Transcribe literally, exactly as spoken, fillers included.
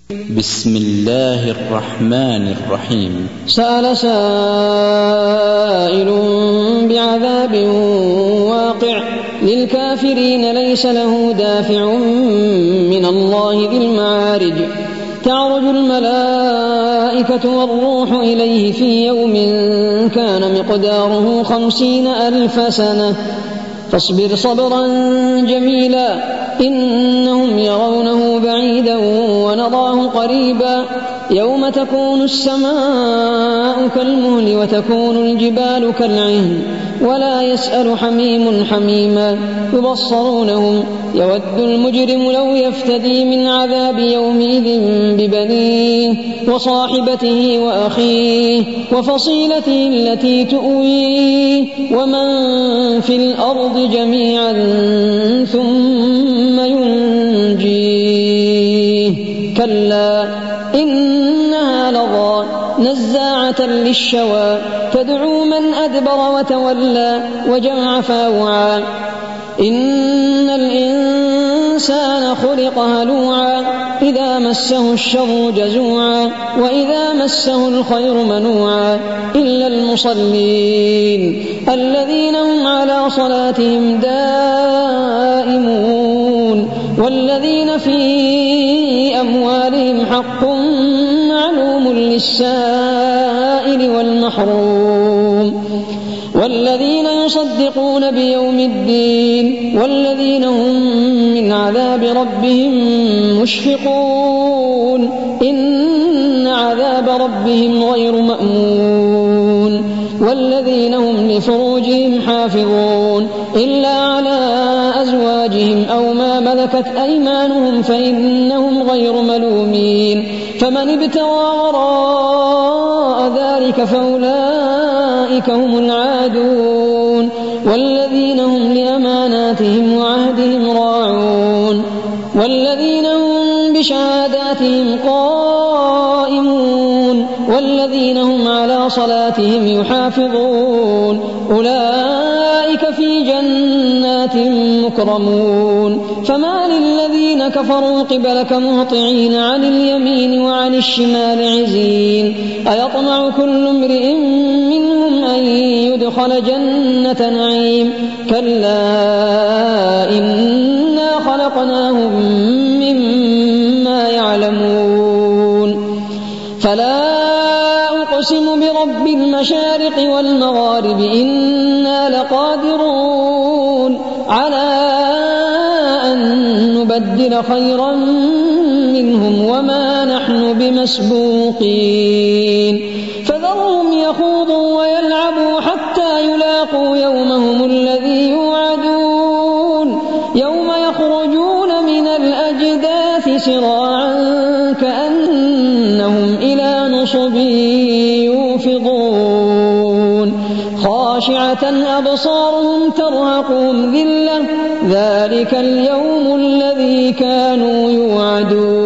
بسم الله الرحمن الرحيم. سأل سائل بعذاب واقع للكافرين ليس له دافع من الله ذي المعارج تعرج الملائكة والروح إليه في يوم كان مقداره خمسين ألف سنة فاصبر صبرا جميلا إنهم يرونه بعيدا ونراه قريبا يوم تكون السماء كالمهل وتكون الجبال كالعهن ولا يسأل حميم حميما يبصرونهم يود المجرم لو يفتدي من عذاب يومئذ ببنيه وصاحبته وأخيه وفصيلته التي تؤويه ومن في الأرض جميعا ثم ينجيه كلا إنها لظى نزاعة للشوى تدعو من أدبر وتولى وجمع فاوعى إن الإنسان خلق هلوعا إذا مسه الشر جزوعا وإذا مسه الخير منوعا إلا المصلين الذين هم على صلاتهم دائمون والذين في أموالهم حق معلوم للسائل والمحروم والذين يصدقون بيوم الدين والذين هم من عذاب ربهم مشفقون إن عذاب ربهم غير مأمون والذين هم لفروجهم حافظون إلا على أزواجهم أو ما ملكت أيمانهم فإنهم غير ملومين فمن ابتغى وراء ذلك فأولئك هم العادون والذين هم لأماناتهم وعهدهم راعون والذين هم بشهاداتهم قائمون والذين هم على صلاتهم يحافظون أولئك في جنات مكرمون فما للذين كفروا قبلك مهطعين عن اليمين وعن الشمال عزين أيطمع كل امرئ منهم أن يدخل جنة نعيم كلا إنا خلقناهم مما يعلمون فلا أقسم برب المشارق والمغارب إنا لقادرون على أن نبدل خيرا منهم وما نحن بمسبوقين فذرهم يخوضوا ويلعبوا حتى يلاقوا يومهم الذي يوعدون يوم يخرجون من الأجداث سراعا كأنهم إلى نصب يوفضون خاشعة أبصارهم ترهقهم ذلة ذلك اليوم الذي كانوا يوعدون